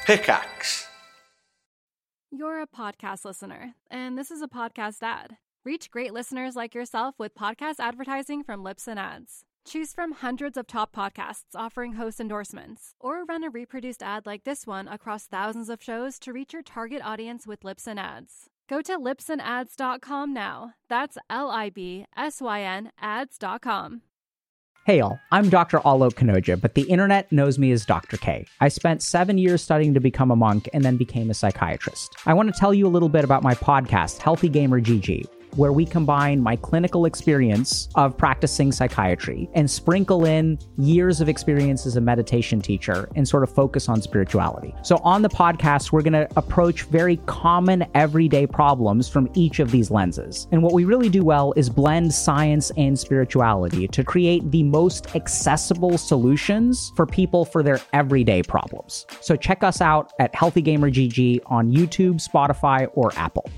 Pickaxe. You're a podcast listener, and this is a podcast ad. Reach great listeners like yourself with podcast advertising from Libsyn Ads. Choose from hundreds of top podcasts offering host endorsements, or run a reproduced ad like this one across thousands of shows to reach your target audience with Libsyn Ads. Go to libsynads.com now. That's LIBSYN ads.com. Hey y'all, I'm Dr. Alok Kanoja, but the internet knows me as Dr. K. I spent 7 years studying to become a monk and then became a psychiatrist. I want to tell you a little bit about my podcast, Healthy Gamer GG, where we combine my clinical experience of practicing psychiatry and sprinkle in years of experience as a meditation teacher and sort of focus on spirituality. So on the podcast, we're going to approach very common everyday problems from each of these lenses. And what we really do well is blend science and spirituality to create the most accessible solutions for people for their everyday problems. So check us out at Healthy Gamer GG on YouTube, Spotify, or Apple.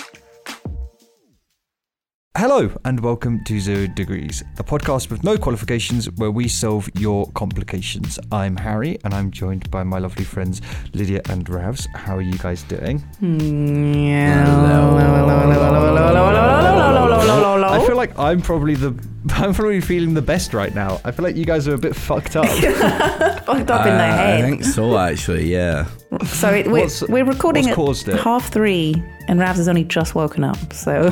Hello and welcome to 0 Degrees, a podcast with no qualifications where we solve your complications. I'm Harry and I'm joined by my lovely friends Lydia and Ravs. How are you guys doing? I feel like I'm probably feeling the best right now. I feel like you guys are a bit fucked up. Fucked up in the head. I think so, actually, yeah. So we're recording at 3:30 and Ravs has only just woken up, so...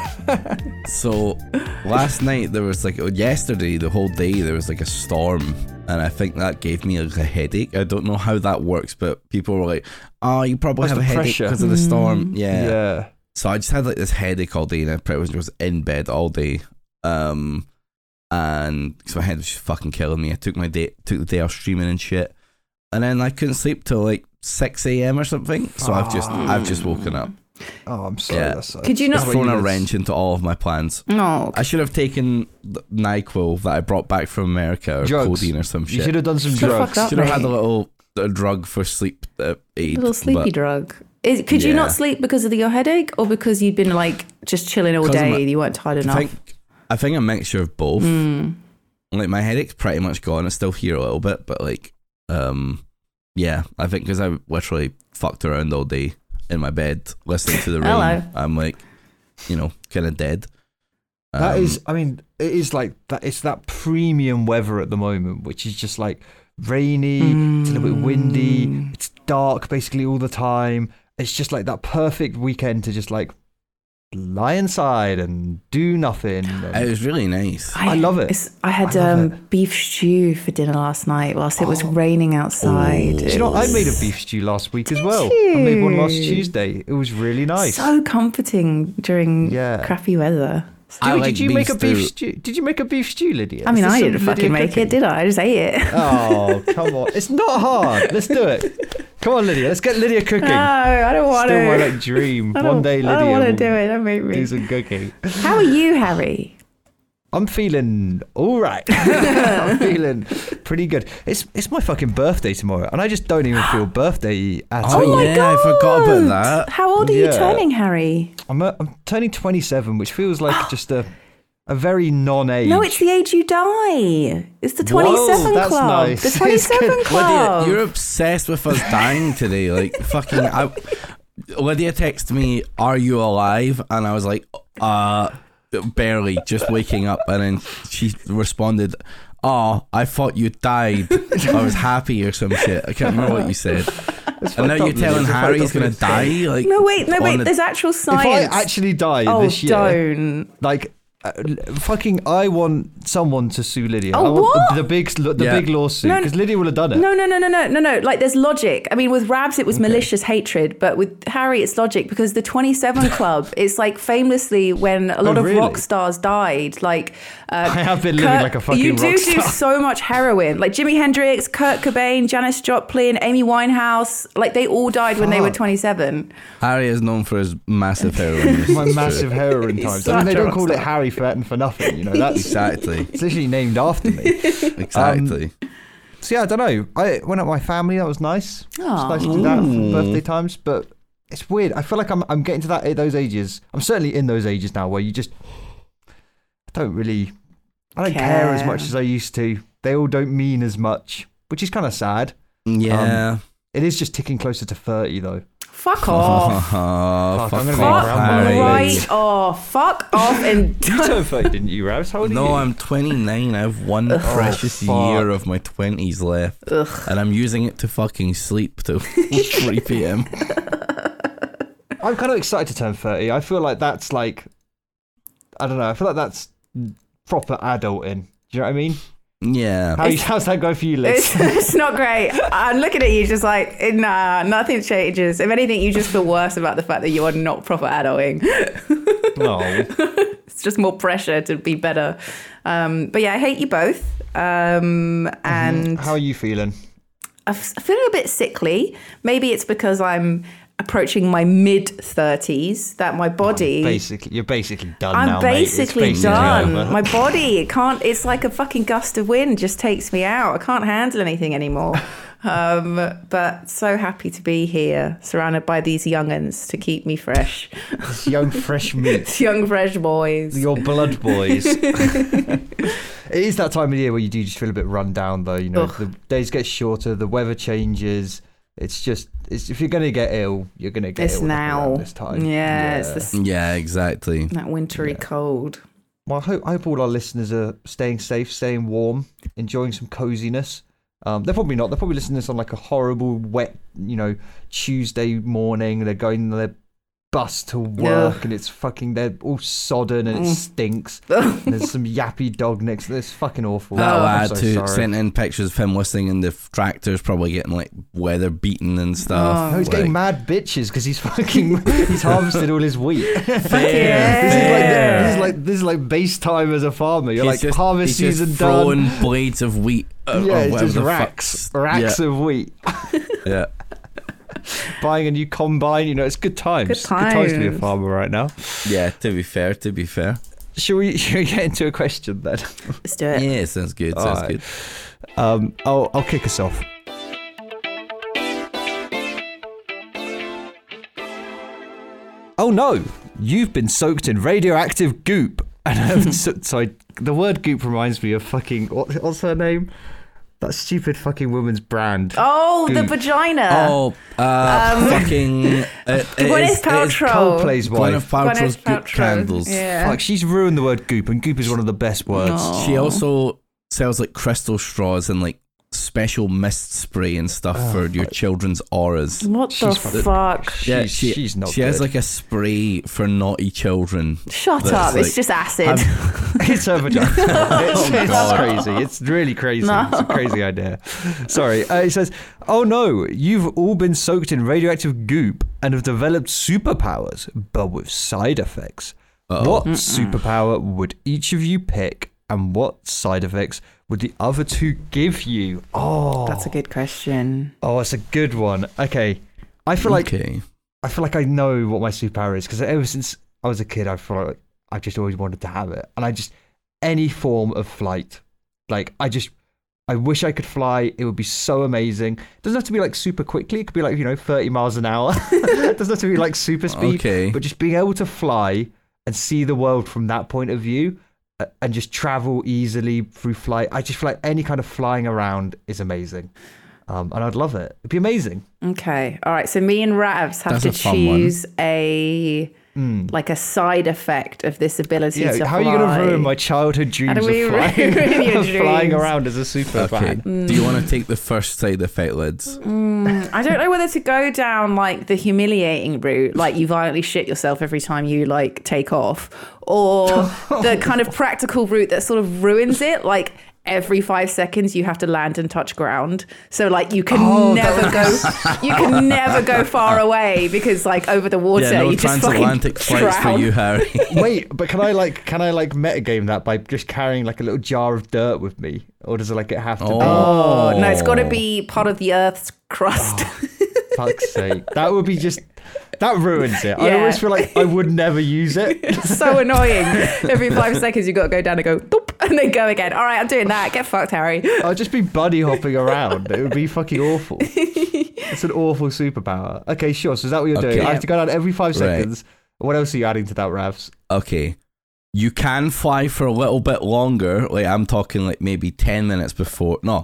So last night there was yesterday, the whole day there was a storm, and I think that gave me a headache. I don't know how that works, but people were like, oh, you probably have a headache because of the storm. Yeah. So I just had this headache all day, and I pretty much was in bed all day. And because my head was just fucking killing me. I took the day off streaming and shit, and then I couldn't sleep till 6 a.m. or something. So I've just woken up. Oh, I'm sorry. Yeah. Could you not It's thrown a wrench into all of my plans? No. I should have taken the NyQuil that I brought back from America, or drugs. codeine or some shit. You should have done some drugs. Up, should have had a drug for sleep aid. A little sleepy drug. Could you not sleep because of your headache, or because you'd been just chilling all day and you weren't tired enough? I think a mixture of both. My headache's pretty much gone. It's still here a little bit, but yeah, I think because I literally fucked around all day in my bed listening to the rain. Hello. I'm kind of dead. That is, it is like that. It's that premium weather at the moment, which is just rainy. It's a little bit windy. It's dark basically all the time. It's just that perfect weekend to just lie inside and do nothing. It was really nice. I love it. I had beef stew for dinner last night whilst it was raining outside. Do you know, I made a beef stew last week as well. I made one last Tuesday. It was really nice. So comforting during crappy weather. Did you make a beef stew? Did you make a beef stew, Lydia? I mean, I didn't fucking make it, did I? I just ate it. Oh, come on. It's not hard. Let's do it. Come on, Lydia. Let's get Lydia cooking. No, I don't want to. Still my dream. One day, Lydia I don't want to do it. Don't make me. Do some cooking. How are you, Harry? I'm feeling all right. I'm feeling pretty good. It's my fucking birthday tomorrow, and I just don't even feel birthday at all. Oh my God. I forgot about that. How old are you turning, Harry? I'm turning 27, which feels like just a very non-age. No, it's the age you die. It's the 27 that's club. nice. The 27 club. Lydia, you're obsessed with us dying today. Lydia texted me, "Are you alive?" And I was like, barely, just waking up. And then she responded, "Oh, I thought you died. I was happy," or some shit. I can't remember what you said. And now you're telling Harry he's gonna die? No, wait. There's actual science. If I actually die this year, don't. I want someone to sue Lydia. Oh, I want what? the big lawsuit, because Lydia will have done it. No. There's logic. I mean, with Rabs, it was malicious hatred, but with Harry, it's logic, because the 27 Club, it's famously when a lot of rock stars died. I have been living like a fucking rock star. You do so much heroin. Jimi Hendrix, Kurt Cobain, Janis Joplin, Amy Winehouse. They all died when they were 27. Harry is known for his massive heroin use. My massive heroin times. I mean, they don't call it Harry for nothing. That's exactly. It's literally named after me. Exactly. So yeah, I don't know. I went out with my family. That was nice. It's nice to do that for birthday times, but it's weird. I feel like I'm getting to those ages. I'm certainly in those ages now where you just don't care as much as I used to. They all don't mean as much, which is kind of sad. Yeah. It is just ticking closer to 30 though. Fuck off. Fuck, I'm gonna be Fuck around right off. Fuck off and You turned 30, didn't you, Ravs? How old are you? No, I'm 29. I have one precious year of my 20s left. And I'm using it to fucking sleep till 3 p.m. I'm kind of excited to turn 30. I feel like that's like, I don't know, I feel like that's proper adulting. Do you know what I mean? Yeah. How's that going for you, Liz? it's not great. I'm looking at you just like, nah, nothing changes. If anything, you just feel worse about the fact that you are not proper adulting. No. It's just more pressure to be better. But yeah, I hate you both. And How are you feeling? I'm feeling a bit sickly. Maybe it's because I'm approaching my mid-30s that my body... You're basically done I'm now, basically mate. done. Over. My body, it's like a fucking gust of wind just takes me out. I can't handle anything anymore. But so happy to be here, surrounded by these young'uns to keep me fresh. It's young, fresh meat. Young, fresh boys. Your blood boys. It is that time of year where you do just feel a bit run down, though. You know, the days get shorter, the weather changes. It's if you're going to get ill, you're going to get it's ill now. around this time. Yeah, it's this, Yeah, exactly. that wintry cold. Well, I hope all our listeners are staying safe, staying warm, enjoying some coziness. They're probably not. They're probably listening to this on like a horrible, wet, Tuesday morning. They're going on their bus to work and it's fucking, they're all sodden and it stinks. And there's some yappy dog next to this. It's fucking awful. That I'm lad so who sorry. sent in pictures of him listening and the tractor's probably getting like weather beaten and stuff. No, he's getting mad bitches because he's harvested all his wheat. Fair. This is like base time as a farmer. You're like harvest season throwing done. blades of wheat. It's just racks of wheat. Yeah. Buying a new combine, it's good times. Good times. Good times to be a farmer right now. Yeah, to be fair. Should we get into a question then? Let's do it. Yeah, sounds good. All right. I'll kick us off. Oh no, you've been soaked in radioactive goop. And sorry, the word goop reminds me of fucking what's her name? That stupid fucking woman's brand. Oh, Goop. the vagina. Oh, fucking. Gwyneth Paltrow. Coldplay's wife. Gwyneth Paltrow's Gwyneth goop Paltrow. candles. Yeah. Fuck, she's ruined the word goop, and goop is one of the best words. Oh. She also sells like crystal straws and like special mist spray and stuff for your children's auras. What the fuck? Yeah, she's not She has good. like a spray for naughty children. Shut that's up. like- It's just acid. It's her vagina. It's God. crazy. It's really crazy. No. It's a crazy idea. Sorry. It says, oh no, you've all been soaked in radioactive goop and have developed superpowers, but with side effects. Uh-oh. What superpower would each of you pick, and what side effects would the other two give you? Oh, That's a good question. Oh, it's a good one. Okay. I feel like I know what my superpower is because ever since I was a kid, I feel like I've just always wanted to have it. And any form of flight, like I wish I could fly. It would be so amazing. It doesn't have to be like super quickly. It could be like, 30 miles an hour. It doesn't have to be like super speed. Okay. But just being able to fly and see the world from that point of view and just travel easily through flight. I just feel like any kind of flying around is amazing. And I'd love it. It'd be amazing. Okay. All right. So me and Ravs have That's to a fun one. choose a side effect of this ability to fly. How are you going to ruin my childhood dreams of do we flying, ruin your of flying dreams? around as a superfan? Okay. Do you want to take the first side effect, Lids? I don't know whether to go down like the humiliating route, like you violently shit yourself every time you like take off, or the kind of practical route that sort of ruins it, like every 5 seconds you have to land and touch ground, so like you can never go far away because like over the water Yeah, no you just transatlantic fucking flights for drown. you, Harry. Wait, but can I metagame that by just carrying like a little jar of dirt with me, or does it have to be? Oh no, it's got to be part of the Earth's crust. Fuck's sake, that ruins it. I Yeah. always feel like I would never use it. It's so annoying. Every 5 seconds you got to go down and go doop, and then go again. All right, I'm doing that. Get fucked, Harry. I'd just be bunny hopping around. It would be fucking awful. It's an awful superpower. Okay, sure. So is that what you're doing? Okay. I have to go down every 5 Right. seconds. What else are you adding to that, Ravs? Okay. You can fly for a little bit longer. Like I'm talking like maybe 10 minutes before. No,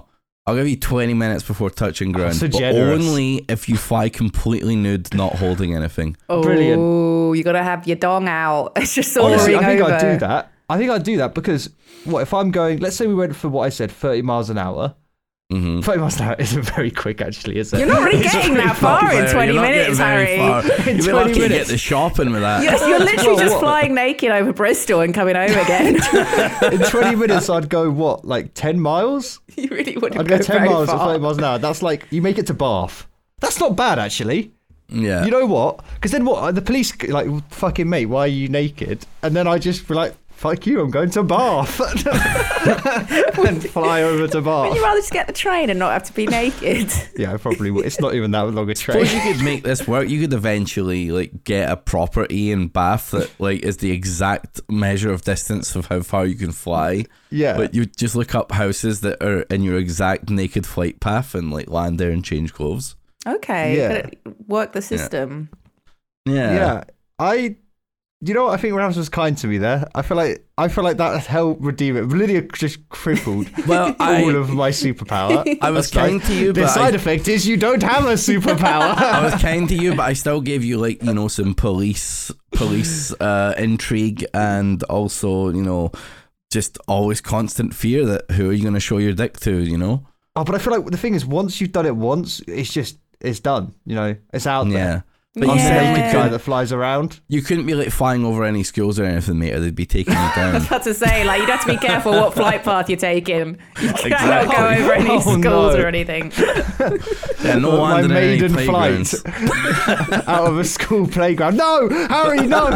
I'll give you 20 minits before touching ground, so but generous. only if you fly completely nude, not holding anything. Oh, Brilliant. you got to have your dong out. It's just Honestly, soaring I think over. I'd do that. I think I'd do that because what if I'm going? Let's say we went for what I said, 30 miles an hour. 30 miles an hour isn't very quick, actually, is it? You're not really It's getting pretty that far fast. in 20 You're not minutes, getting very Harry. far. You'd be 20 lucky to get minutes. the shopping with that. You're literally Well, just what? flying naked over Bristol and coming home again. In 20 minutes, I'd go, what, like 10 miles? You really wouldn't I'd go go 10 very miles at far. 30 miles an hour. That's like, you make it to Bath. That's not bad, actually. Yeah. You know what? Because then what? The police, like, fucking mate, why are you naked? And then I just be like, fuck you, I'm going to Bath. And fly over to Would Bath. you rather just get the train and not have to be naked? Yeah, I probably would. It's not even that long a train. Suppose you could make this work. You could eventually like get a property in Bath that like is the exact measure of distance of how far you can fly. Yeah. But you just look up houses that are in your exact naked flight path and like land there and change clothes. Okay, Yeah. gotta work the system. Yeah. You know what? I think Rams was kind to me there. I feel like that helped redeem it. Lydia just crippled Well, all of my superpower. I was That's kind to you, The but side effect is you don't have a superpower. I was kind to you, but I still gave you like, you know, some police intrigue and also, you know, just always constant fear that who are you going to show your dick to, you know? Oh, but I feel like the thing is, once you've done it once, it's done. You know, it's out there. Yeah. But I'm you the said naked guy that flies around. you couldn't be like flying over any schools or anything, mate, or they'd be taking you I down. was about to say, like, you'd have to be careful what flight path you're taking. You cannot Exactly. go over any Oh, schools no. or anything. Yeah, no My wonder any maiden playgrounds. flight out of a school playground. No, Harry, no.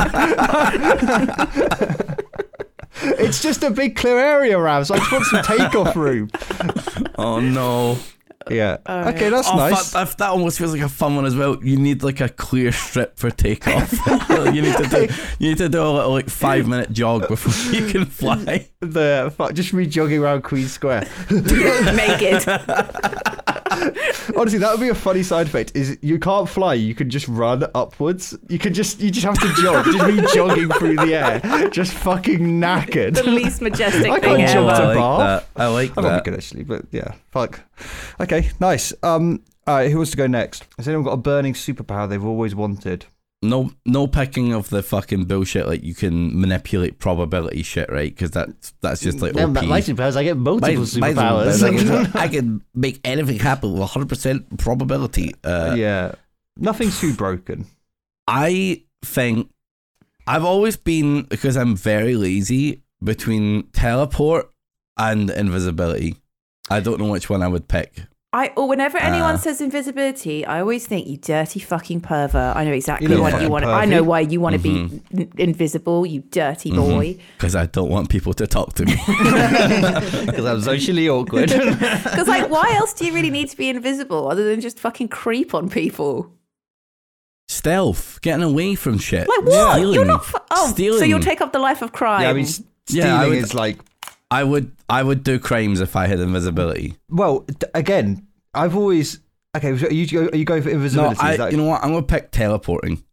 It's just a big clear area, Ravs. I just want some takeoff room. Oh no. Yeah. Okay, that's nice. That almost feels like a fun one as well. You need like a clear strip for takeoff. you need to do a little like 5-minute jog before you can fly. Just me jogging around Queen Square. Naked. Honestly, that would be a funny side effect. Is you can't fly, you can just run upwards. You just have to jog. Just me jogging through the air, just fucking knackered. The least majestic I thing can't jog ever. to I like Bath. that. I like I don't that. think it actually, but yeah, fuck. Okay, nice. All right, who wants to go next? Has anyone got a burning superpower they've always wanted? No picking of the fucking bullshit like you can manipulate probability shit, right? Because that's just like OP. My superpowers, I get multiple superpowers. I can make anything happen with 100% probability. Yeah, nothing's too broken. I think I've always been, because I'm very lazy, between teleport and invisibility. I don't know which one I would pick. Whenever anyone says invisibility, I always think, you dirty fucking pervert. I know exactly You little what you fucking want. I know pervy. why you want to be invisible, you dirty boy. Because I don't want people to talk to me. Because I'm socially awkward. Because, like, why else do you really need to be invisible other than just fucking creep on people? Stealth, getting away from shit. Like, what? Stealing. You're not. So Stealing. you'll take up the life of crime. Yeah, I mean, stealing Yeah, I would- is like. I would do crimes if I had invisibility. Well, again, I've always. Okay, so are you going for No, invisibility? Is that- you know what? I'm gonna pick teleporting.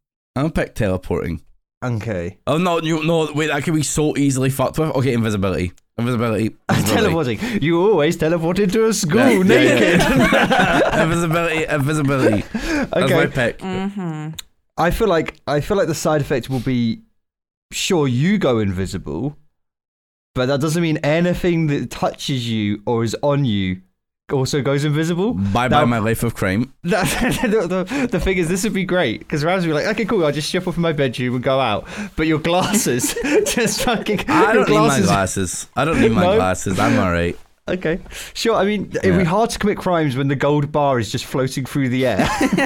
Okay. Oh no! Wait, that could be so easily fucked with. Okay, invisibility. Teleporting. You always teleported to a school Yeah, naked. Invisibility. That's my Okay. pick. Mm-hmm. I feel like the side effect will be, sure, you go invisible, but that doesn't mean anything that touches you or is on you also goes invisible. Bye Now- my life of crime. The thing is, this would be great because Rams would be like, okay, cool, I'll just ship off in my bedroom and go out. But your glasses, just fucking. I your don't need my glasses. I don't need my No? glasses. I'm alright. Okay, sure. I mean, it'd be hard to commit crimes when the gold bar is just floating through the air.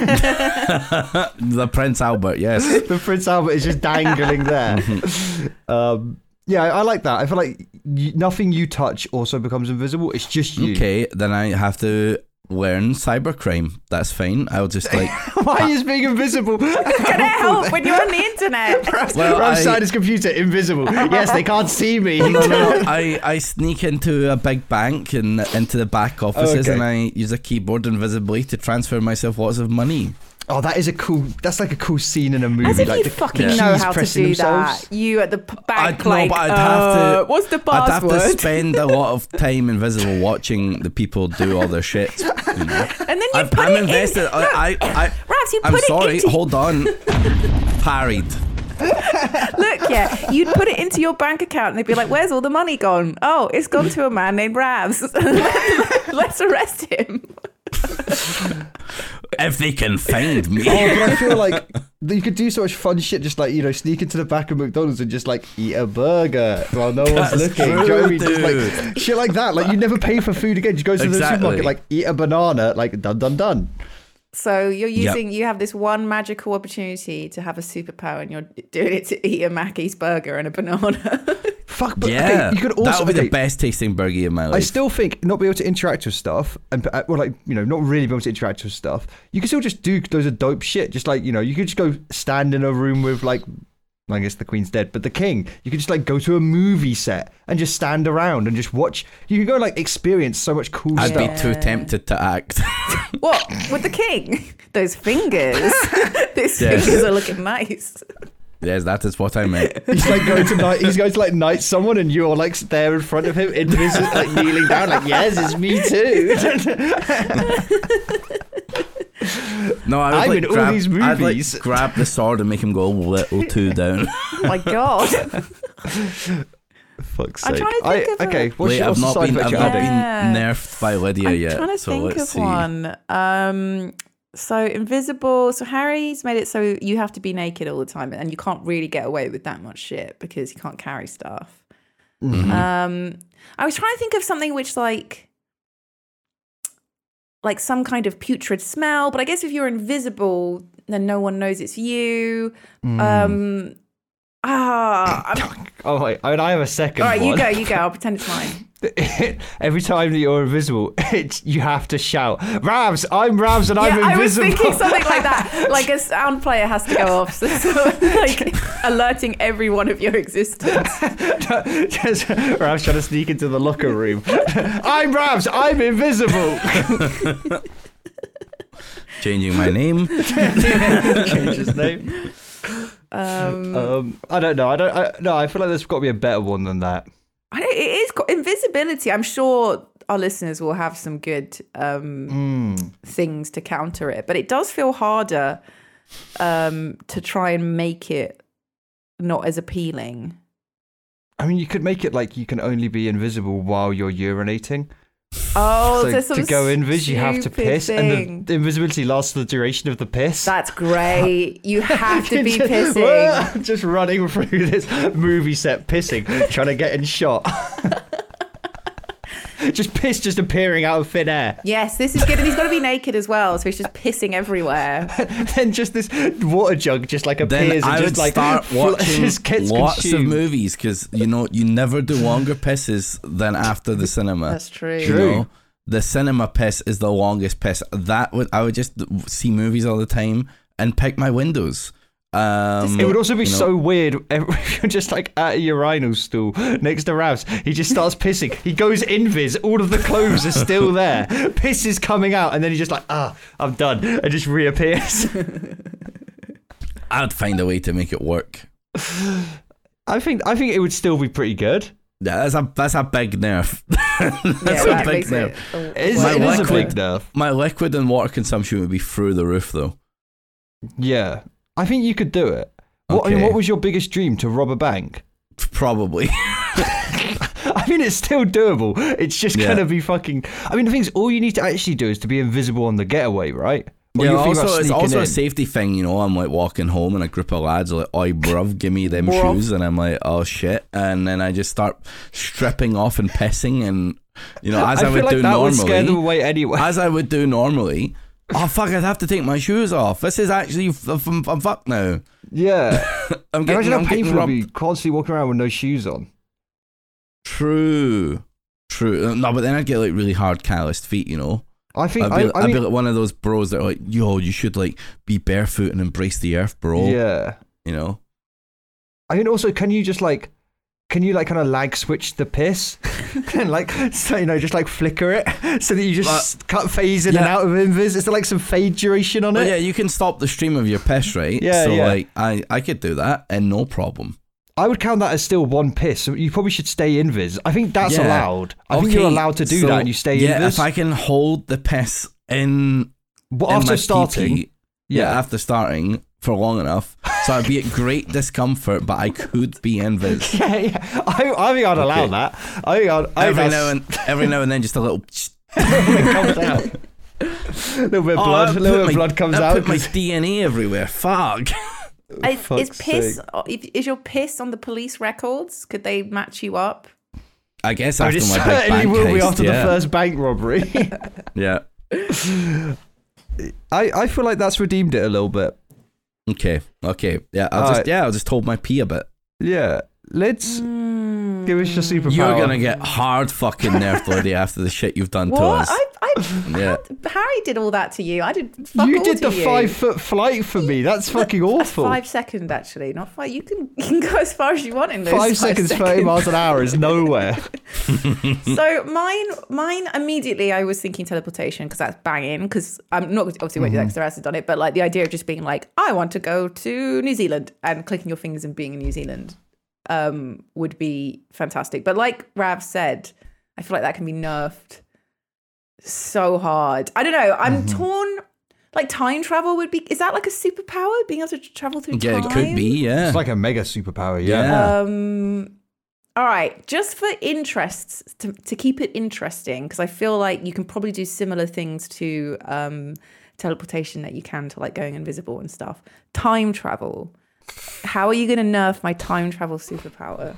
The Prince Albert, yes. The Prince Albert is just dangling there. Yeah, I like that. I feel like nothing you touch also becomes invisible. It's just you. Okay, then I have to learn cybercrime. That's fine. I'll just like. Why is being invisible? Can it help when you're on the internet? Well, Outside his computer, invisible. Yes, they can't see me. No. I sneak into a big bank and into the back offices, Okay. and I use a keyboard invisibly to transfer myself lots of money. Oh, that's like a cool scene in a movie. As if like you the fucking keys know how to pressing do themselves. that. You at the bank, I'd have to. what's the I'd have password? to spend a lot of time invisible watching the people do all their shit. You know? And then you put I'm it invested. Raps, you I'm put sorry. it into... Hold on. Parried. Look, yeah, you'd put it into your bank account and they'd be like, where's all the money gone? Oh, it's gone to a man named Ravs. Let's arrest him. If they can find me. Oh, but I feel like you could do so much fun shit, just like, sneak into the back of McDonald's and just like eat a burger while no one's That's looking. true, Do you know what I mean? dude. Just like shit like that. Like you never pay for food again. Just go to the supermarket, like eat a banana, like done. So you're you have this one magical opportunity to have a superpower and you're doing it to eat a Mackey's burger and a banana. Fuck, but Yeah, okay, you could also that would be the best tasting burger in my life. I still think not be able to interact with stuff, and not really be able to interact with stuff. You can still just do loads of dope shit. Just like you could just go stand in a room with like, I guess the Queen's dead, but the King. You could just like go to a movie set and just stand around and just watch. You could go like experience so much cool I'd stuff. be too tempted to act. What? With the King? Those fingers. These Yes. fingers are looking nice. Yes, that is what I meant. He's like he's going to like knight someone, and you're like there in front of him, like kneeling down, like yes, it's me too. No, I would I'm like in all grab, these I'd movies. like grab the sword and make him go a little too down. Oh my God. Fuck's I'm sake. trying to think of okay, what's Wait, your I've not side been effect you're adding? nerfed by Lydia I'm yet. trying to so think let's of see. one. So invisible. So Harry's made it so you have to be naked all the time, and you can't really get away with that much shit because you can't carry stuff. Mm-hmm. I was trying to think of something which like some kind of putrid smell, but I guess if you're invisible, then no one knows it's you. Oh wait, I have a second. All right, one. you go. I'll pretend it's mine. Every time that you're invisible, you have to shout, "Ravs, I'm Ravs, and I'm Yeah, I was invisible." thinking something like that. Like a sound player has to go off, so like alerting everyone of your existence. Just Ravs trying to sneak into the locker room. I'm Ravs, I'm invisible. Changing my name. Change his name. I don't know. I feel like there's got to be a better one than that. It is invisibility. I'm sure our listeners will have some good things to counter it, but it does feel harder to try and make it not as appealing. I mean, you could make it like you can only be invisible while you're urinating. Oh, so to go invis, you have to piss, and the invisibility lasts for the duration of the piss. That's great. You have to be Just- pissing. Just running through this movie set, pissing, trying to get in shot. Just piss just appearing out of thin air. Yes, this is good. And he's got to be naked as well, so he's just pissing everywhere. Then just this water jug just like appears Then I and would just like start watching just gets lots consumed. of movies because you never do longer pisses than after the cinema. That's true. You know? The cinema piss is the longest piss. I would just see movies all the time and pick my windows. It would also be so weird if you're just like at a urinal stool next to Ravs. He just starts pissing. He goes invis. All of the clothes are still there. Piss is coming out, and then he's just like, I'm done, and just reappears. I'd find a way to make it work. I think it would still be pretty good. Yeah, that's a big nerf. Yeah, that makes it. It is a big nerf. My liquid and water consumption would be through the roof, though. Yeah, I think you could do it. What was your biggest dream? To rob a bank? Probably. I mean, it's still doable. It's just gonna be fucking. I mean, the thing is, all you need to actually do is to be invisible on the getaway, right? Or Yeah, you think about it's sneaking also a in. safety thing, I'm like walking home and a group of lads are like, oi bruv, give me them shoes, and I'm like, oh shit, and then I just start stripping off and pissing, and as I would do that normally, would scare them away anyway. as I would do normally. Oh fuck! I'd have to take my shoes off. This is actually I'm fucked now. Yeah, imagine how I'm getting painful it would robbed. be constantly walking around with no shoes on. True. No, but then I'd get like really hard calloused feet. I think I'd be like one of those bros that are like, yo, you should like be barefoot and embrace the earth, bro. Yeah. I I mean, also, can can you like kind of lag switch the piss and like, so, you know, just like flicker it so that you just cut phase in and out of invis? Is there like some fade duration on it? Well, yeah, you can stop the stream of your piss, right? Yeah, so yeah. like I could do that and no problem. I would count that as still one piss. So you probably should stay invis. I think that's allowed. I think you're allowed to do that and you stay invis. Yeah, if I can hold the piss in after my starting. PP, after starting for long enough, so I'd be at great discomfort, but I could be invis. Yeah. I think I'd allow that. I think every now and then, just a little. it comes out. A little bit of blood. A little bit of blood comes out. I put my DNA everywhere. Fuck. Is your piss on the police records? Could they match you up? I guess after my big certainly bank will be heist, after the first bank robbery. Yeah. I feel like that's redeemed it a little bit. Okay. Yeah, I'll just hold my pee a bit. Yeah. Let's give us your superpower. You're gonna get hard fucking nerf lordy after the shit you've done to us. Harry did all that to you. I did fuck You all did to the you. 5 foot flight for me. That's fucking awful. 5 seconds actually, not 5. You can go as far as you want in those 5 seconds, 30 miles an hour is nowhere. So mine immediately I was thinking teleportation because that's banging, because I'm not obviously waiting because there has done it, but like the idea of just being like, I want to go to New Zealand and clicking your fingers and being in New Zealand would be fantastic. But like Rav said, I feel like that can be nerfed so hard. I don't know. I'm torn. Like time travel would be. Is that like a superpower? Being able to travel through time? Yeah, it could be. Yeah, it's like a mega superpower. Yeah. All right. Just for interests, to keep it interesting, because I feel like you can probably do similar things to teleportation that you can to like going invisible and stuff. Time travel. How are you going to nerf my time travel superpower?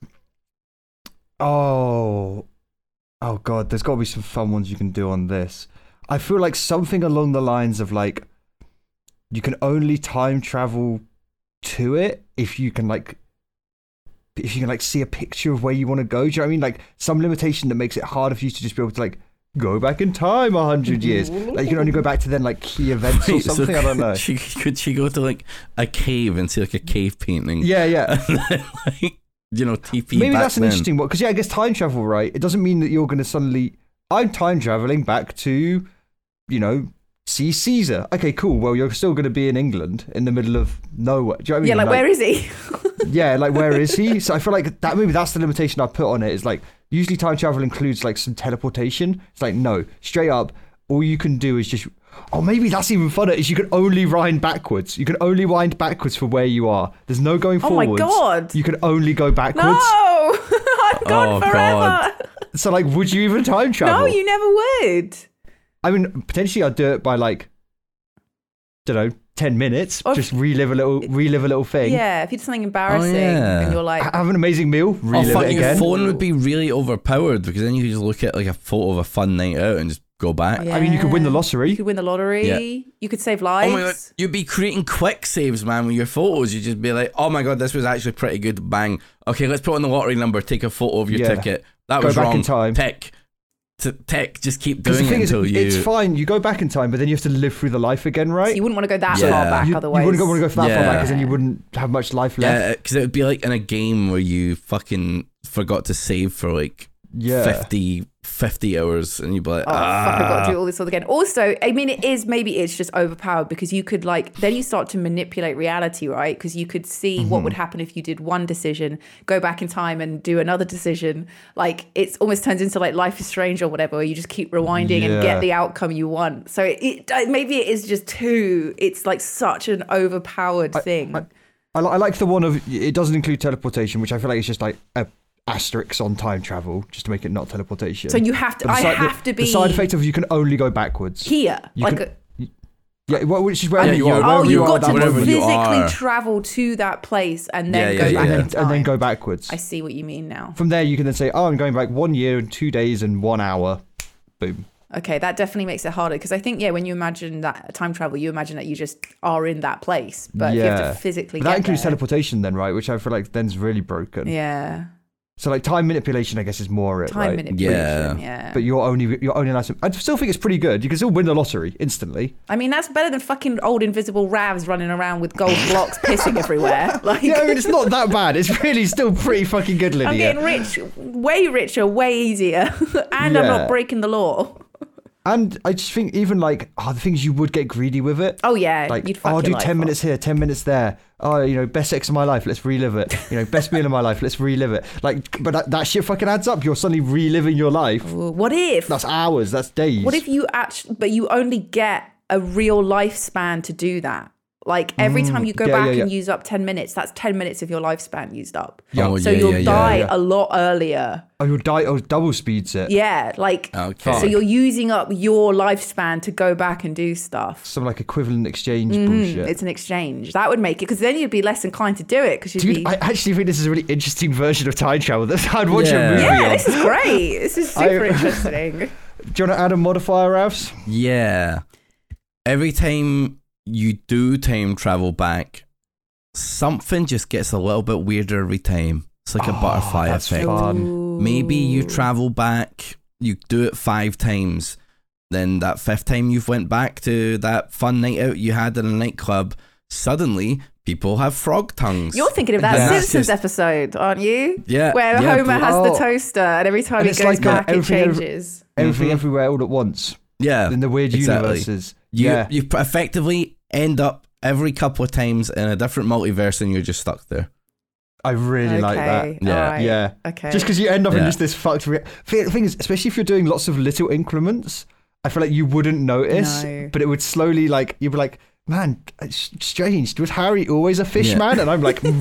Oh God, there's got to be some fun ones you can do on this. I feel like something along the lines of like, you can only time travel to it if you can see a picture of where you want to go. Do you know what I mean? Like some limitation that makes it harder for you to just be able to like go back in time 100 years. Like you can only go back to then like key events or something. I don't know. Could she go to like a cave and see like a cave painting? Yeah. And then, like, you know, TP. Maybe back that's an interesting one, because I guess time travel, right? It doesn't mean that you're going to suddenly. I'm time traveling back to, you know, see Caesar. Okay, cool. Well, you're still going to be in England in the middle of nowhere. Do you know what I mean? Yeah, like where is he? Yeah, like where is he? So I feel like that maybe that's the limitation I put on it. Is like usually time travel includes like some teleportation. It's like no, straight up, all you can do is just. Oh, maybe that's even funner. Is you can only wind backwards. You can only wind backwards from where you are. There's no going forwards. Oh my God! You can only go backwards. No, I'm gone forever. God. So like, would you even time travel? No, you never would. I mean, potentially I'd do it by like, I don't know, 10 minutes. Or just relive a little thing. Yeah, if you do something embarrassing and you're like, have an amazing meal, relive it your again. phone would be really overpowered, because then you could just look at like a photo of a fun night out and just go back. yeah. I mean, you could win the lottery. You could win the lottery. Yeah. You could save lives. Oh my God, you'd be creating quick saves, man, with your photos. You'd just be like, oh my God, this was actually pretty good. Bang. Okay, let's put on the lottery number, take a photo of your ticket. That was Go back wrong. in time. Tick, just keep 'Cause doing the thing it is, until you... it's fine. You go back in time, but then you have to live through the life again, right? So you wouldn't want to go that Yeah. far back You otherwise. wouldn't want to go that far Yeah. back, because then you wouldn't have much life left. Yeah, because it would be like in a game where you fucking forgot to save for like Yeah. 50 hours, and you'd be like, Oh, fuck, I've got to do all this all again. Also, I mean, maybe it's just overpowered, because you could like, then you start to manipulate reality, right? Because you could see what would happen if you did one decision, go back in time and do another decision. Like it almost turns into like Life is Strange or whatever, where you just keep rewinding and get the outcome you want. So maybe it is just it's like such an overpowered thing. I like the one of, it doesn't include teleportation, which I feel like it's just like a asterisk on time travel, just to make it not teleportation. So you have to, But the side effect of you can only go backwards. here. Which is wherever Yeah, you are. Oh, wherever you've you are got at that to wherever moment. you physically are. travel to that place and then Yeah, go back yeah. in time. And then go backwards. I see what you mean now. From there, you can then say, oh, I'm going back 1 year and 2 days and 1 hour. Boom. Okay, that definitely makes it harder, because I think, when you imagine that time travel, you imagine that you just are in that place, but you have to physically But that get includes there. teleportation then, right? Which I feel like then's really broken. Yeah. So like time manipulation, I guess, is more it, Time right? manipulation, yeah. But you're only allowed to. I still think it's pretty good. You can still win the lottery instantly. I mean, that's better than fucking old invisible Ravs running around with gold blocks pissing everywhere. Like, Yeah, I mean, it's not that bad. It's really still pretty fucking good, Lydia. I'm getting rich, way richer, way easier, and I'm not breaking the law. And I just think even like the things you would get greedy with it. Oh yeah, like you'd fuck I'll do your life 10 up. minutes here, 10 minutes there. Oh, best sex of my life, let's relive it. Best meal of my life, let's relive it. Like, but that shit fucking adds up. You're suddenly reliving your life. Ooh, what if? That's hours. That's days. What if you but you only get a real lifespan to do that? Like every time you go back and use up 10 minutes, that's 10 minutes of your lifespan used up. Yeah. So you'll die a lot earlier. Oh, you'll die. Oh, double speeds it. Yeah, like Okay. so you're using up your lifespan to go back and do stuff. Some like equivalent exchange bullshit. It's an exchange. That would make it, because then you'd be less inclined to do it because you'd Dude, be. I actually think this is a really interesting version of time travel. I'd watch a movie Yeah, on. this is great. This is super interesting. Do you want to add a modifier, Ravs? Yeah. Every time you do time travel back, something just gets a little bit weirder every time. It's like a butterfly that's effect. fun. Maybe you travel back, you do it 5 times. Then that 5th time you've went back to that fun night out you had in a nightclub, suddenly people have frog tongues. You're thinking of that Yeah. Simpsons episode, aren't you? Yeah, Where yeah, Homer has the toaster, and every time And he it's goes like back, it everything- changes. Everything everywhere all at once. Yeah. In the weird exactly. universes. You effectively end up every couple of times in a different multiverse and you're just stuck there. I really like that. Yeah. alright, Yeah. Okay. Just because you end up in Yeah. just this fucked. The thing is, especially if you're doing lots of little increments, I feel like you wouldn't notice, No. but it would slowly you'd be like, man, it's strange. Was Harry always a fish Yeah. man? And I'm like, you're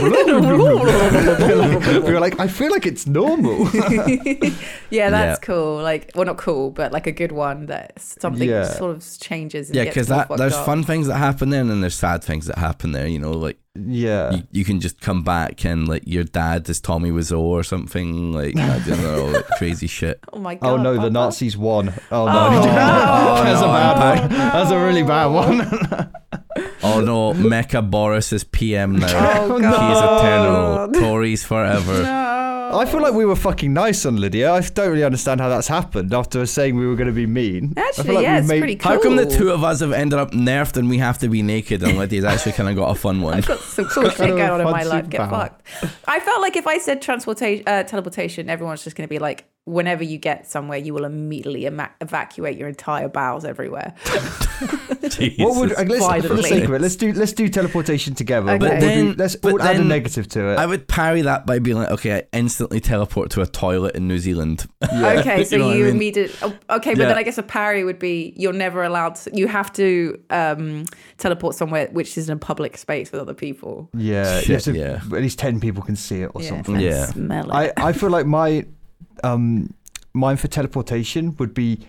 like, I feel like it's normal. Yeah, that's cool. Like, well, not cool, but like a good one that something Yeah. sort of changes. And Yeah, gets because more fucked there's up. fun things that happen there and then there's sad things that happen there, like Yeah. you can just come back and like your dad is Tommy Wiseau or something, like I don't know, like crazy shit. Oh my god. Oh no, the Papa. Nazis won. Oh no, Oh, no. that's a Oh, bad no. one. That's a really bad one. Oh no, Mecha Boris is PM now. Oh He god. is eternal. Tories forever. No. I feel like we were fucking nice on Lydia. I don't really understand how that's happened after saying we were going to be mean. I Actually, feel like yeah, we it's made- pretty cool. How come the two of us have ended up nerfed and we have to be naked and Lydia's actually kind of got a fun one? I've got some cool shit going on in my Fun life. Get superpower. fucked. I felt like if I said teleportation, everyone's just going to be like, whenever you get somewhere, you will immediately evacuate your entire bowels everywhere. What would Jesus. let's, for the sake of it, Violently. let's do teleportation together. Okay. What But would we- then- let's but all add a then negative to it. I would parry that by being like, okay, I instantly teleport to a toilet in New Zealand. Okay, so You know what I mean? immediately. Oh, okay, but Yeah. then I guess a parry would be you're never allowed to. You have to teleport somewhere which is in a public space with other people. Yeah, Shit, you have to- yeah. at least 10 people can see it or something. and Yeah. smell it. I feel like mine for teleportation would be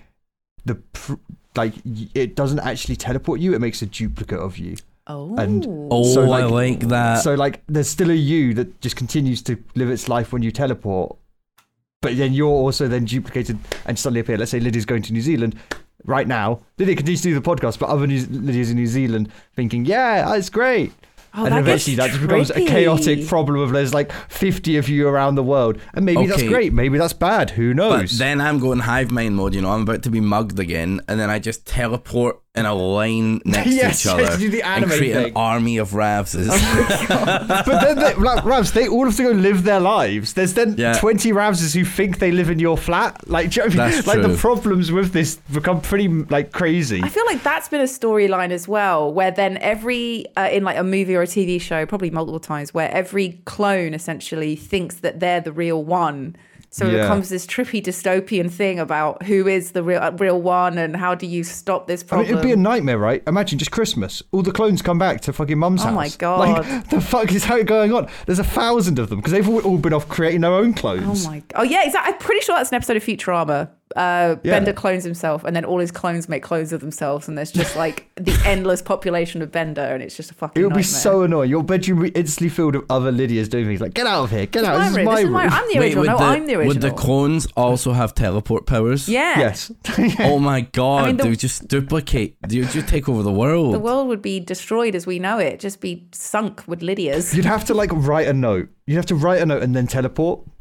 it doesn't actually teleport you, it makes a duplicate of you. oh, and- Oh, So, I like- like that. So there's still a you that just continues to live its life when you teleport, but then you're also then duplicated and suddenly appear. Let's say Lydia's going to New Zealand right now. Lydia continues to do the podcast, but other Lydia's in New Zealand thinking, yeah, it's great. oh, And that eventually gets that just becomes a trippy. chaotic problem of there's like 50 of you around the world. And maybe that's Okay. great. Maybe that's bad. Who But knows? then I'm going hive mind mode, I'm about to be mugged again, and then I just teleport in a line next Yes, to each other yes, do the and anime create thing. an army of Ravses. But then, Ravs, they all have to go live their lives. There's then Yeah. 20 Ravses who think they live in your flat. Like, do you know what I mean? That's Like, the true. problems with this become pretty, crazy. I feel like that's been a storyline as well, where then every in like a movie or a TV show, probably multiple times, where every clone essentially thinks that they're the real one. So it Yeah. becomes this trippy dystopian thing about who is the real one and how do you stop this I problem. mean, it'd be a nightmare, right? Imagine just Christmas. All the clones come back to fucking mum's house. Oh my God. Like, the fuck is how going on? There's 1,000 of them because they've all been off creating their own clones. Oh my! Oh yeah, exactly. I'm pretty sure that's an episode of Futurama. Bender clones himself, and then all his clones make clones of themselves, and there's just like the endless population of Bender, and it's just a fucking. It would be nightmare. so annoying. Your bedroom would be instantly filled with other Lydias doing things like, get out of here, get out. My This is room. my This is room. my. I'm the original. No, I'm the original. Would the clones also have teleport powers? Yeah. Yes. Oh my god, I mean, they would just duplicate. They would just take over the world. The world would be destroyed as we know it, just be sunk with Lydia's. You'd have to write a note. You'd have to write a note and then teleport.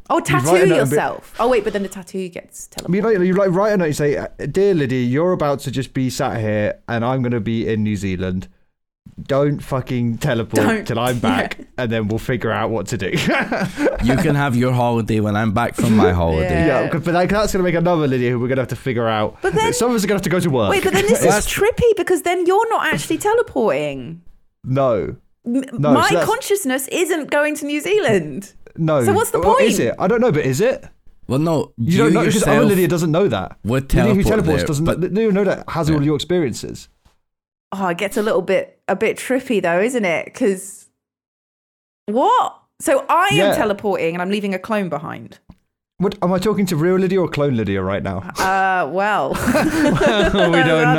Oh, tattoo yourself. Oh, wait, but then the tattoo gets teleported. You like write a note. You say, "Dear Lydia, you're about to just be sat here, and I'm going to be in New Zealand. Don't fucking teleport till I'm back, and then we'll figure out what to do." You can have your holiday when I'm back from my holiday. Yeah, but that's going to make another Lydia who we're going to have to figure out. But then, some of us are going to have to go to work. Wait, but then this is trippy because then you're not actually teleporting. No. My consciousness isn't going to New Zealand. No. So what's the point? Is it? I don't know, but is it? Well, no. You don't know because other Lydia doesn't know that. Lydia who teleports doesn't know that has all your experiences. Oh, it gets a bit trippy though, isn't it? Because what? So I am teleporting and I'm leaving a clone behind. What, am I talking to real Lydia or clone Lydia right now? Well, we don't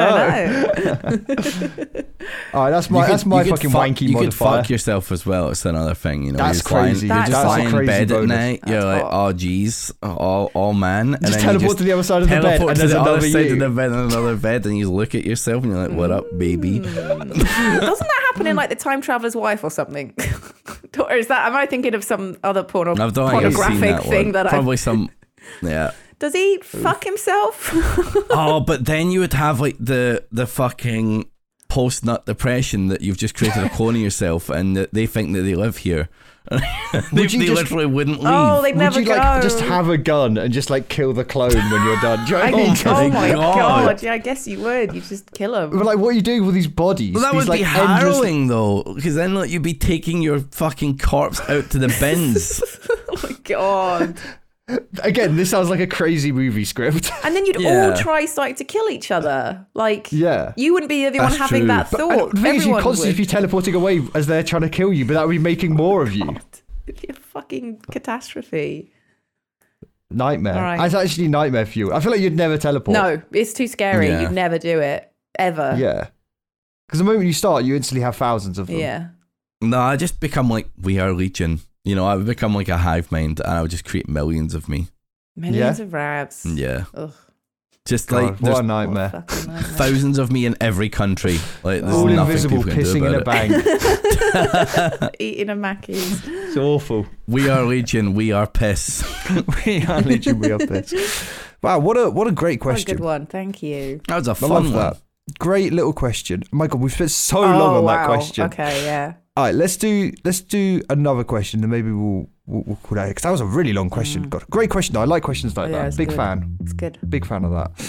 know. All right, that's my fucking wanky modifier. You could fuck yourself as well. It's another thing, you know. That's crazy. You're just lying in bed bonus. at night. You're like, oh geez, oh man. And just then teleport to the other side of the bed, and there's another side of the bed and another bed, and you look at yourself and you're like, what up, baby? Doesn't that happen in like The Time Traveler's Wife or something? Or is that? Am I thinking of some other pornographic thing that probably some? Yeah. Does he fuck himself? Oh, but then you would have like the fucking post-nut depression that you've just created a clone of yourself, and that they think that they live here. they literally wouldn't leave. Oh, they'd never go. Like just have a gun and just like kill the clone when you're done? Do you know what I mean? Oh my god! Yeah, I guess you would. You just kill them. But like, what are you doing with these bodies? Well, that would be harrowing though, because then like you'd be taking your fucking corpse out to the bins. Oh my god! Again, this sounds like a crazy movie script. And then you'd all try starting to kill each other. Like, you wouldn't be the only one having that thought. But the thing is, you'd constantly be teleporting away as they're trying to kill you, but that would be making more of you. It'd be a fucking catastrophe. Nightmare. Right. That's actually nightmare for you. I feel like you'd never teleport. No, it's too scary. You'd never do it. Ever. Yeah. Because the moment you start, you instantly have thousands of them. Yeah. No, I just become like, we are legion. You know, I would become like a hive mind, and I would just create millions of me. Millions of rabs. Yeah. Ugh. Just God, like what a nightmare. Thousands of me in every country. Like there's all nothing invisible, pissing in a bank, eating a Mackies. It's awful. We are legion. We are piss. We are legion. We are piss. Wow, what a great question. What a good one. Thank you. That was a fun one. Great little question. Michael, we've spent so long on that question. Okay, yeah. All right, let's do another question, and maybe we'll call that, because that was a really long question. God, great question. I like questions like that. Big fan. It's good. Big fan of that.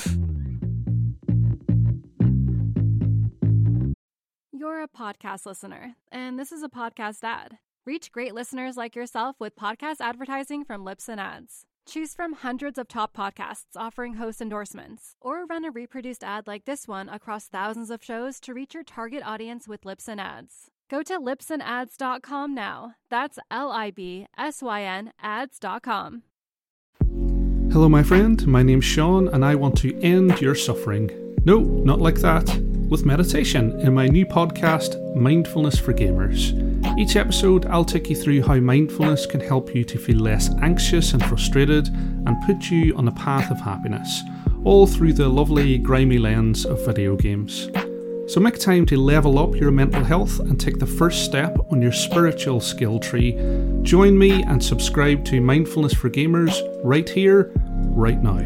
You're a podcast listener, and this is a podcast ad. Reach great listeners like yourself with podcast advertising from Libsyn Ads. Choose from hundreds of top podcasts offering host endorsements, or run a reproduced ad like this one across thousands of shows to reach your target audience with Libsyn Ads. Go to libsynads.com now. That's LIBSYN ads.com. Hello, my friend. My name's Sean, and I want to end your suffering. No, not like that. With meditation in my new podcast, Mindfulness for Gamers. Each episode, I'll take you through how mindfulness can help you to feel less anxious and frustrated and put you on a path of happiness, all through the lovely, grimy lens of video games. So make time to level up your mental health and take the first step on your spiritual skill tree. Join me and subscribe to Mindfulness for Gamers right here, right now.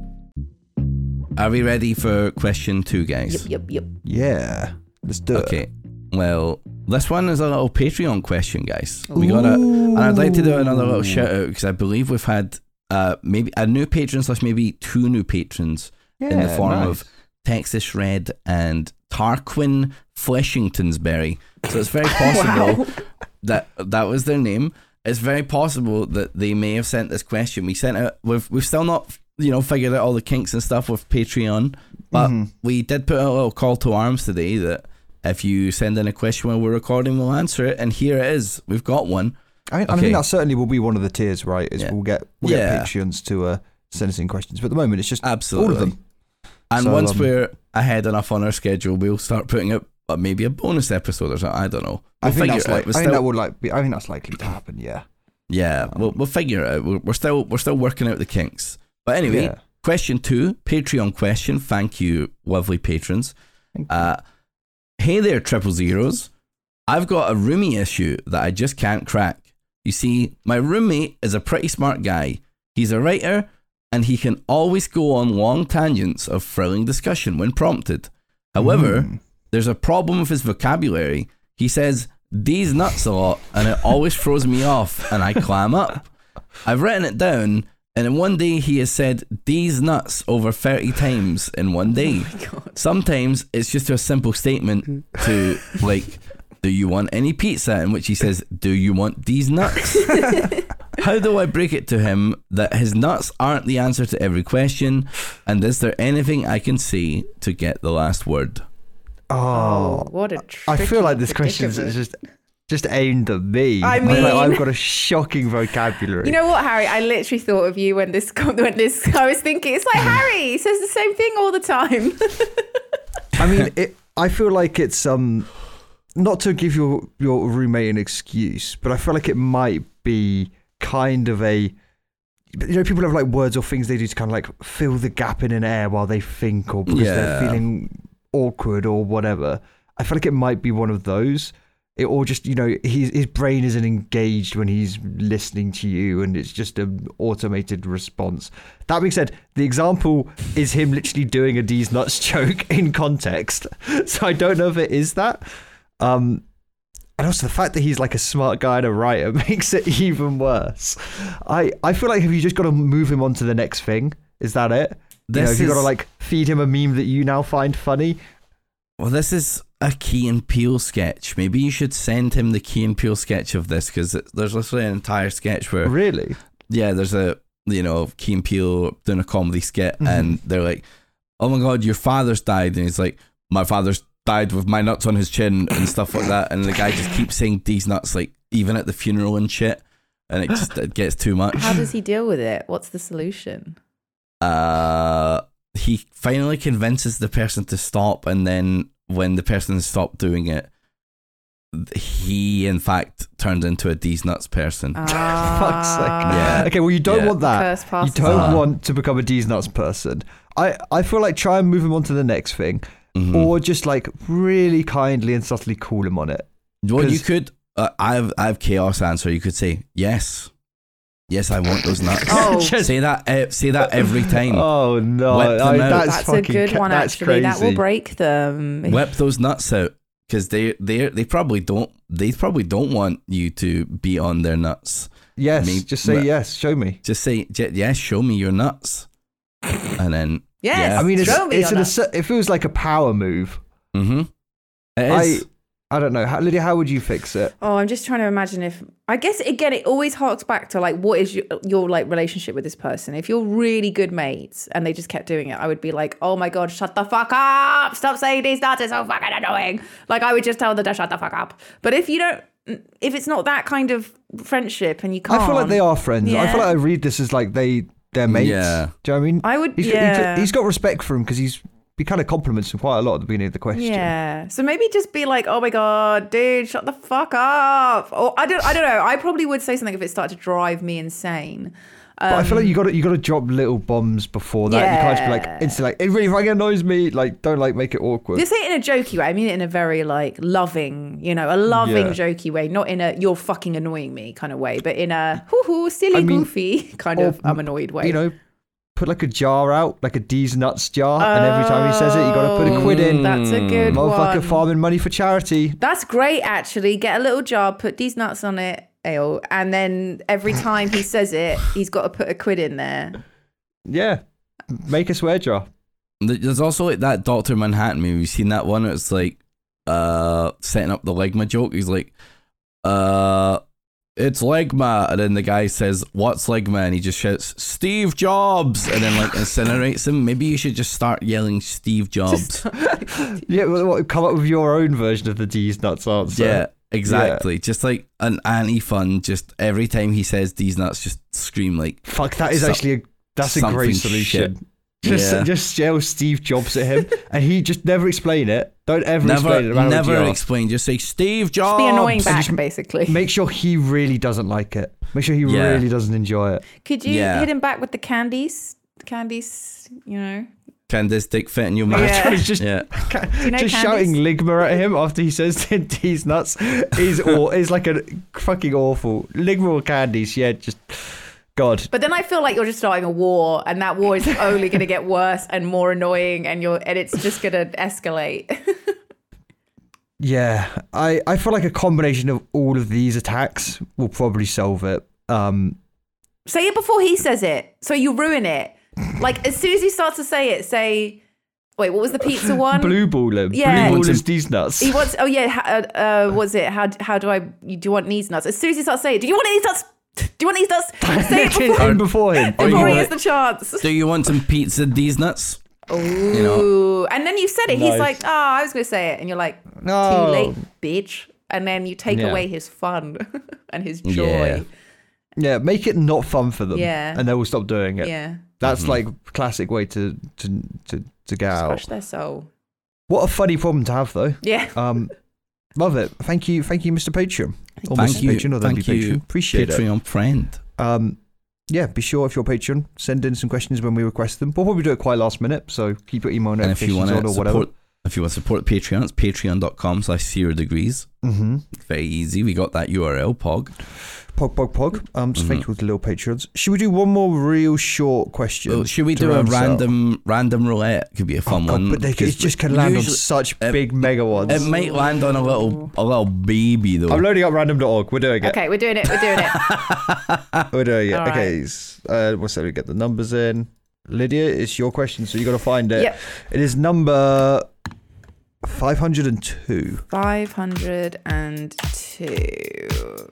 Are we ready for question 2, guys? Yep. Yeah, let's do it. Okay, well, this one is a little Patreon question, guys. We got it, and I'd like to do another little shout out because I believe we've had maybe a new patron / maybe 2 new patrons in the form of Texas Red and Tarquin Fleshingtonsberry. So it's very possible that was their name. It's very possible that they may have sent this question. We sent it. We've still not figured out all the kinks and stuff with Patreon, but we did put a little call to arms today that if you send in a question while we're recording, we'll answer it. And here it is. We've got one. I think that certainly will be one of the tiers, right? We'll get Patreons to send us in questions. But at the moment, it's just all of them. And so, once we're ahead enough on our schedule, we'll start putting up maybe a bonus episode or something. I don't know. I think that's likely to happen. Yeah. Yeah. We'll figure it out. We're still working out the kinks. But anyway, question 2, Patreon question. Thank you, lovely patrons. Hey there, 000. I've got a roomie issue that I just can't crack. You see, my roommate is a pretty smart guy. He's a writer, and he can always go on long tangents of thrilling discussion when prompted. However, there's a problem with his vocabulary. He says "these nuts" a lot, and it always throws me off, and I clam up. I've written it down, and in one day he has said "these nuts" over 30 times in one day. Sometimes it's just a simple statement to, like, "Do you want any pizza?" in which he says, "Do you want these nuts?" How do I break it to him that his nuts aren't the answer to every question? And is there anything I can say to get the last word? Oh, what a I feel like this predicament. question is just aimed at me. I mean- I've got a shocking vocabulary. You know what, Harry? I literally thought of you when this. I was thinking, it's like Harry. He says the same thing all the time. I mean, I feel like it's not to give your roommate an excuse, but I feel like it might be kind of a, you know, people have like words or things they do to kind of like fill the gap in an air while they think, or because they're feeling awkward or whatever. I feel like it might be one of those. Or just, you know, his brain isn't engaged when he's listening to you, and it's just an automated response. That being said, the example is him literally doing a "these nuts" joke in context, so I don't know if it is that. And also the fact that he's like a smart guy and a writer makes it even worse. I feel like, have you just got to move him on to the next thing? Is that it? Have you got to like feed him a meme that you now find funny? Well, this is a Key and Peele sketch. Maybe you should send him the Key and Peele sketch of this, because there's literally an entire sketch where... Really? Yeah, there's a, you know, Key and Peele doing a comedy skit, and they're like, "Oh my God, your father's died." And he's like, "My father's died with my nuts on his chin," and stuff like that. And the guy just keeps saying "these nuts," like, even at the funeral and shit. And it gets too much. How does he deal with it? What's the solution? He finally convinces the person to stop, and then when the person has stopped doing it, he in fact turns into a "these nuts" person. Fuck's sake. Yeah. Okay, well, you don't want that. Curse You passes don't on. want to become a "these nuts" person. I feel like try and move him on to the next thing, or just like really kindly and subtly call him on it. Well, you could. I have chaos answer. You could say yes. Yes, I want those nuts. Oh. Say that every time. Oh no, Whip them out. That's a good one, that's actually. crazy. That will break them. Whip those nuts out, because they probably don't want you to be on their nuts. Yes, I mean, just say yes. Show me. Just say yes. Show me your nuts, and then Yes. I mean, Show me your nuts. it feels like a power move. It is. I don't know, Lydia. How would you fix it? Oh, I'm just trying to imagine if, I guess again, it always harks back to like, what is your like relationship with this person? If you're really good mates and they just kept doing it, I would be like, "Oh my God, shut the fuck up. Stop saying these nuts. It's so fucking annoying." Like, I would just tell them to shut the fuck up. But if it's not that kind of friendship and you can't. I feel like they are friends. Yeah. I feel like I read this as like they're mates. Yeah. Do you know what I mean? I would, He's got respect for him because he kind of compliments him quite a lot at the beginning of the question. Yeah. So maybe just be like, "Oh my God, dude, shut the fuck up." Or I don't know. I probably would say something if it started to drive me insane. But I feel like you got to drop little bombs before that. You can't just be like instantly like, "It really fucking annoys me." Like, don't like make it awkward. Just say it in a jokey way. I mean it in a very like loving, a loving jokey way, not in a "you're fucking annoying me" kind of way, but in a hoo silly goofy kind of I'm annoyed way. You know, put like a jar out, like a "these nuts" jar, and every time he says it, you got to put a quid in. That's a good Motherfucker one. farming money for charity. That's great, actually. Get a little jar, put "these nuts" on it, and then every time he says it, he's got to put a quid in there. Yeah, make a swear jar. There's also like that Dr. Manhattan movie. You've seen that one? It's like setting up the Ligma joke. He's like, "It's Ligma," and then the guy says, "What's Ligma?" and he just shouts, "Steve Jobs," and then like incinerates him. Maybe you should just start yelling "Steve Jobs." Yeah, come up with your own version of the "these nuts" answer. Yeah, exactly. Just like an anti-fun. Just every time he says "these nuts," just scream like, Fuck, that is actually that's a great solution. Just yell Steve Jobs at him, and he just never explain it. Don't ever explain it. No matter what you Never ask. explain. Just say "Steve Jobs." Be annoying back, just basically. Make sure he really doesn't like it. Make sure he really doesn't enjoy it. Could you hit him back with the candies? Candies, Can this dick fit in your mouth? Yeah. Just you know just candies? shouting Ligma at him after he says these nuts is like a fucking awful. Ligma or candies, yeah, just God. But then I feel like you're just starting a war, and that war is only going to get worse and more annoying, and it's just going to escalate. Yeah, I feel like a combination of all of these attacks will probably solve it. Say it before he says it, so you ruin it. Like, as soon as he starts to say it, say, wait, what was the pizza one? Blue ball him. Yeah. Blue ball is these nuts. He wants, oh yeah, was it, how do you want these nuts? As soon as he starts saying it, do you want these nuts? Do you want these nuts? Say it before him. before he has the chance. Do you want some pizza? These nuts. Ooh. You know? And then you said it. Nice. He's like, I was going to say it. And you're like, No. too late, bitch. And then you take Yeah. away his fun and his joy. Yeah. Yeah, make it not fun for them. Yeah. And they will stop doing it. Yeah. That's like classic way to get out. Crush their soul. What a funny problem to have though. Yeah. Love it. Thank you, Mr. Patreon. Or Thank Mrs. you. Patreon or Thank Patreon. you. Appreciate it. Patreon friend. Yeah, be sure if you're Patreon, send in some questions when we request them. We'll probably do it quite last minute, so keep your email And if you notifications want on to or whatever. support Patreon, it's patreon.com/0degrees. Mm-hmm. Very easy. We got that URL, Pog. Pog. So thank you to the little patrons. Should we do one more real short question? Well, should we to do a round us out? random roulette? Could be a fun God, one. but it because just can land on usually- such big mega ones. It might land on a little baby though. I'm loading up random.org. We're doing it. Okay, we're doing it. We're doing it. All Okay. What's that? We get the numbers in. Lydia, it's your question, so you got to find it. Yep. It is number 502. 502.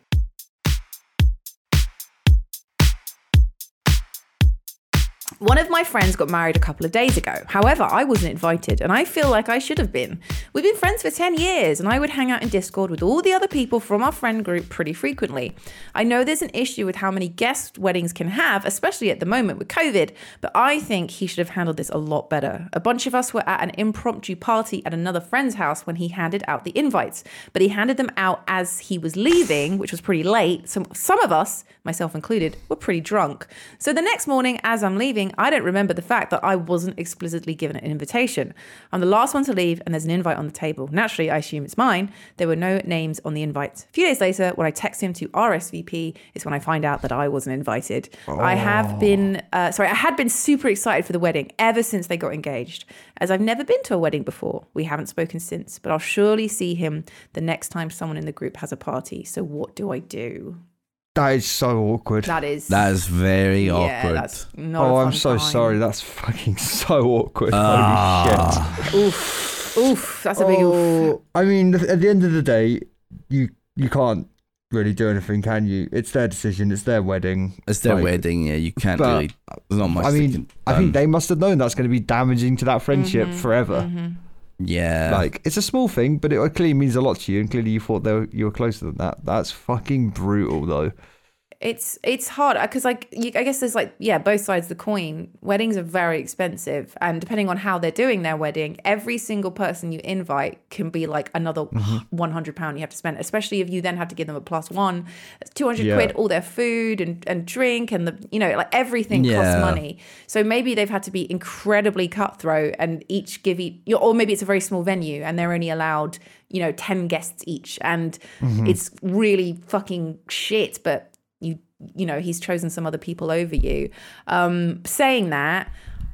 One of my friends got married a couple of days ago. However, I wasn't invited, and I feel like I should have been. We've been friends for 10 years, and I would hang out in Discord with all the other people from our friend group pretty frequently. I know there's an issue with how many guest weddings can have, especially at the moment with COVID, but I think he should have handled this a lot better. A bunch of us were at an impromptu party at another friend's house when he handed out the invites, but he handed them out as he was leaving, which was pretty late. So some of us, myself included, were pretty drunk. So the next morning, as I'm leaving, I don't remember the fact that I wasn't explicitly given an invitation. I'm the last one to leave, and there's an invite on the table. Naturally, I assume it's mine. There were no names on the invites. A few days later, when I text him to RSVP, is when I find out that I wasn't invited. I had been super excited for the wedding ever since they got engaged. As I've never been to a wedding before, we haven't spoken since, but I'll surely see him the next time someone in the group has a party. So what do I do? That is so awkward. That is very awkward. That's not a I'm fun so time. sorry. That's fucking so awkward. Holy shit. Oof, that's a big oof. I mean, at the end of the day, you can't really do anything, can you? It's their decision. It's their wedding. It's their Like, wedding. Yeah, you can't but, really. There's not much. I they mean, can I think done. they must have known that's going to be damaging to that friendship forever. Yeah. Like, it's a small thing, but it clearly means a lot to you, and clearly you thought you were closer than that. That's fucking brutal, though. It's hard because I guess there's both sides of the coin. Weddings are very expensive, and depending on how they're doing their wedding, every single person you invite can be like another £100 you have to spend, especially if you then have to give them a +1. It's 200 quid, all their food and drink and everything costs money. So maybe they've had to be incredibly cutthroat and or maybe it's a very small venue and they're only allowed 10 guests each, and it's really fucking shit, but he's chosen some other people over you. Saying that,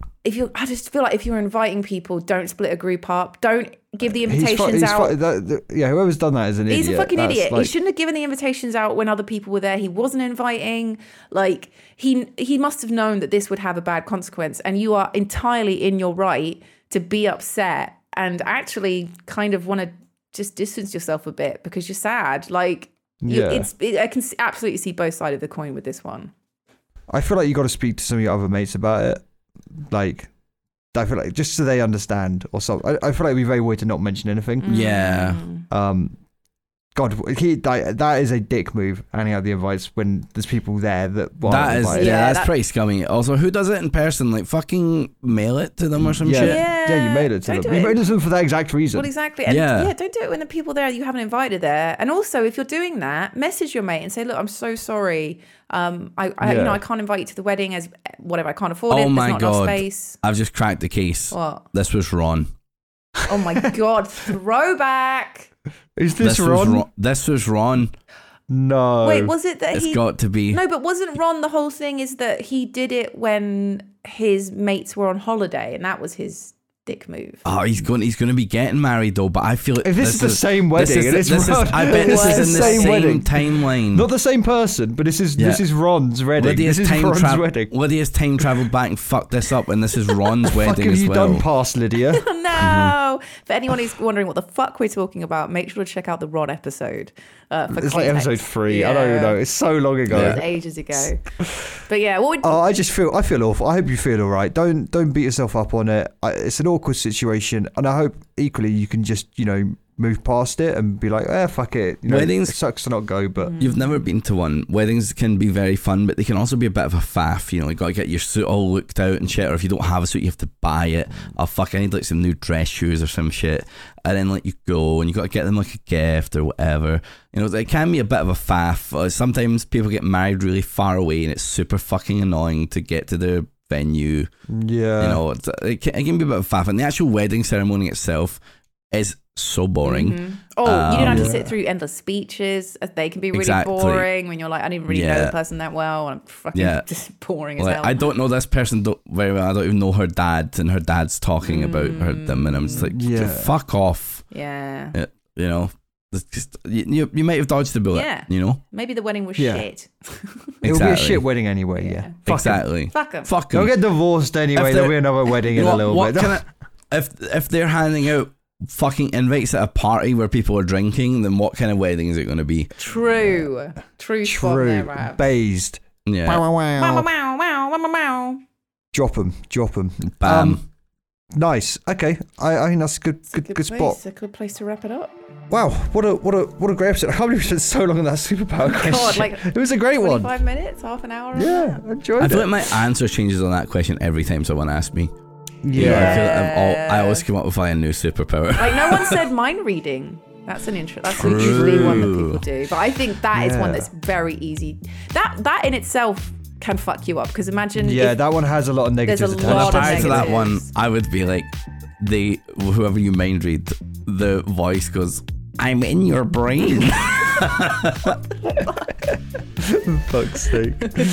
I just feel like if you're inviting people, don't split a group up. Don't give the invitations out. Whoever's done that is an idiot. He's a fucking idiot. Like, he shouldn't have given the invitations out when other people were there. He wasn't inviting. Like, he must have known that this would have a bad consequence, and you are entirely in your right to be upset and actually kind of want to just distance yourself a bit because you're sad. Like, I can absolutely see both sides of the coin with this one. I feel like you got to speak to some of your other mates about it. Like, I feel like just so they understand or something. I feel like it'd be very weird to not mention anything. Yeah. God, that is a dick move, handing out the invites when there's people there that aren't invited. That's pretty scummy. Also, who does it in person? Like, fucking mail it to them or some shit? Yeah, you made it to Don't them. do You it. made it to them for that exact reason. Well, exactly. And don't do it when the people there you haven't invited there. And also, if you're doing that, message your mate and say, "Look, I'm so sorry. I can't invite you to the wedding as whatever. I can't afford it. Oh There's my not God. enough space." I've just cracked the case. What? This was Ron. Oh my God, throwback. Is this Ron? This was Ron. No. Wait, was it that It's got to be. No, but wasn't Ron the whole thing is that he did it when his mates were on holiday and that was his dick move? Oh, he's going to be getting married though, but I feel If this is the same wedding, I bet this is in the same wedding. timeline. Not the same person, but this is Ron's wedding. This is Ron's wedding. Lydia's time travelled back and fucked this up, and this is Ron's wedding as well. What have you done past Lydia? No. For anyone who's wondering what the fuck we're talking about, make sure to check out the Ron episode. It's like episode 3. I don't even know. It's so long ago. It was ages ago. But yeah, what would... I feel awful. I hope you feel all right. Don't beat yourself up on it. It's an awkward situation, and I hope equally you can just move past it and be like, fuck it. Weddings, it sucks to not go, but you've never been to one. Weddings can be very fun, but they can also be a bit of a faff. You got to get your suit all looked out and shit, or if you don't have a suit, you have to buy it. Oh fuck, I need like some new dress shoes or some shit, and then you go and you got to get them like a gift or whatever. It can be a bit of a faff. Sometimes people get married really far away, and it's super fucking annoying to get to the venue. Yeah, it can be a bit of a faff, and the actual wedding ceremony itself is so boring. Mm-hmm. Oh, you don't have to sit through endless speeches. They can be really boring when you're like, I didn't really know the person that well, and I'm fucking just boring as hell. I don't know this person very well. I don't even know her dad, and her dad's talking about them, and I'm just like, fuck off. Yeah. Just, you might have dodged the bullet. Yeah. Maybe the wedding was shit. It will be a shit wedding anyway. Yeah. Exactly. Fuck them. They'll get divorced anyway. There'll be another wedding in a little bit. If they're handing out fucking invites at a party where people are drinking, then what kind of wedding is it going to be? True. Spot there, Rabs. Based. Yeah. Drop them. Bam. Nice. Okay. I think that's a good spot. It's a good place to wrap it up. Wow, what a great episode. I can't believe we spent so long on that superpower question. It was a great 25 one. 25 minutes, half an hour. Yeah, I enjoyed it. I feel like my answer changes on that question every time someone asks me. Yeah. I feel like I always come up with a new superpower. Like no one said mind reading. That's an intro. That's usually one that people do. But I think that is one that's very easy. That in itself can fuck you up because imagine. Yeah, that one has a lot of negatives attached. Prior to that one, I would be like, whoever you mind read, the voice goes, "I'm in your brain." Fuck's sake.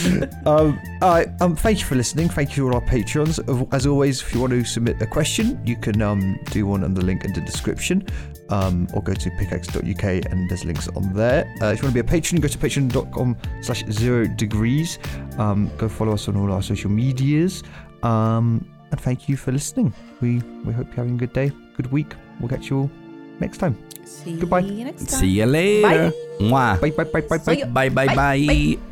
Thank you for listening. Thank you to all our patrons. As always, if you want to submit a question, you can do one on the link in the description, or go to pickaxe.uk and there's links on there. If you want to be a patron, go to patreon.com/0degrees. Go follow us on all our social medias. And thank you for listening. We hope you're having a good day, good week. We'll catch you all next time. See Goodbye. you next time. See you later. Bye. Mwah. Bye. Bye. Bye.